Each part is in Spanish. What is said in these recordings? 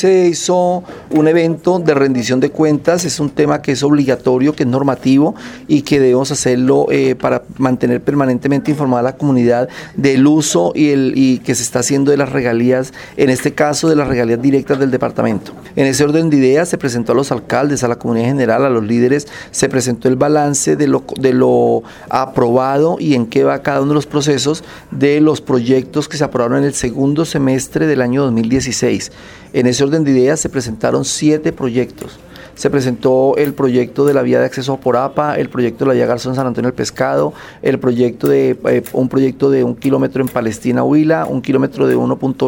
se hizo un evento de rendición de cuentas. Es un tema que es obligatorio, que es normativo y que debemos hacerlo para mantener permanentemente informada a la comunidad del uso y que se está haciendo de las regalías, en este caso de las regalías directas del departamento. En ese orden de ideas se presentó a los alcaldes, a la comunidad general, a los líderes, se presentó el balance de lo aprobado y en qué va cada uno de los procesos de los proyectos que se aprobaron en el segundo semestre del año 2016. En ese orden de ideas se presentaron 7 proyectos. Se presentó el proyecto de la vía de acceso a Porapa, el proyecto de la vía Garzón San Antonio del Pescado, un proyecto de 1 kilómetro en Palestina Huila, un proyecto de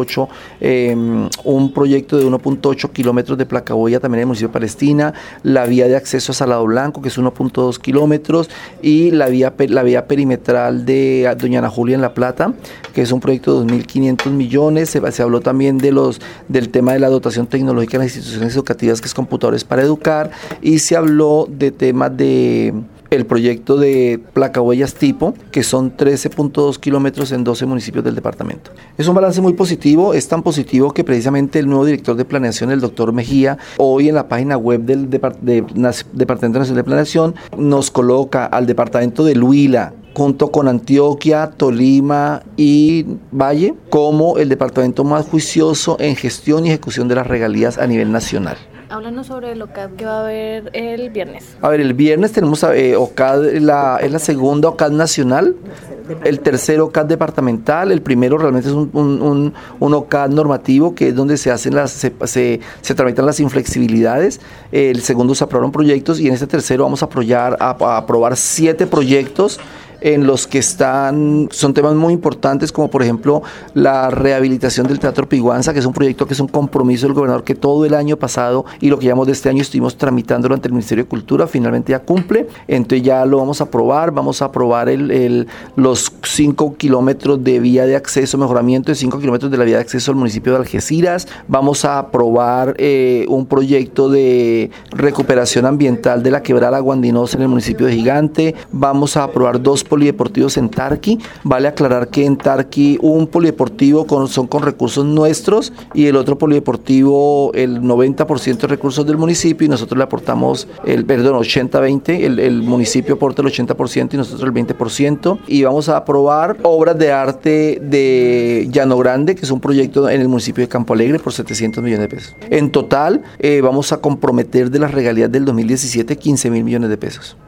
1.8 kilómetros de Placaboya también en el municipio de Palestina, la vía de acceso a Salado Blanco, que es 1.2 kilómetros, y la vía perimetral de Doña Ana Julia en La Plata, que es un proyecto de 2.500 millones. Se habló también del tema de la dotación tecnológica en las instituciones educativas, que es computadores para educar, y se habló de temas de el proyecto de placahuellas tipo, que son 13.2 kilómetros en 12 municipios del departamento. Es un balance muy positivo, es tan positivo que precisamente el nuevo director de planeación, el doctor Mejía, hoy en la página web del Departamento Nacional de Planeación, nos coloca al departamento del Huila, junto con Antioquia, Tolima y Valle, como el departamento más juicioso en gestión y ejecución de las regalías a nivel nacional. Háblanos sobre el OCAD que va a haber el viernes. A ver, el viernes tenemos OCAD, es la segunda OCAD nacional, el tercer OCAD departamental. El primero realmente es un OCAD normativo, que es donde se tramitan las inflexibilidades. El segundo se aprobaron proyectos, y en este tercero vamos a aprobar 7 proyectos en los que son temas muy importantes, como por ejemplo la rehabilitación del Teatro Piguanza, que es un proyecto que es un compromiso del gobernador, que todo el año pasado y lo que llevamos de este año estuvimos tramitándolo ante el Ministerio de Cultura. Finalmente ya cumple, entonces ya lo vamos a aprobar. Vamos a aprobar los 5 kilómetros de vía de acceso, mejoramiento de 5 kilómetros de la vía de acceso al municipio de Algeciras. Vamos a aprobar un proyecto de recuperación ambiental de la quebrada Guandinosa en el municipio de Gigante. Vamos a aprobar 2 polideportivos en Tarqui. Vale aclarar que en Tarqui un polideportivo son con recursos nuestros, y el otro polideportivo el 90% de recursos del municipio, y nosotros le aportamos 80-20, el municipio aporta el 80% y nosotros el 20%. Y vamos a aprobar obras de arte de Llano Grande, que es un proyecto en el municipio de Campo Alegre, por 700 millones de pesos. En total vamos a comprometer de las regalías del 2017 15.000 millones de pesos.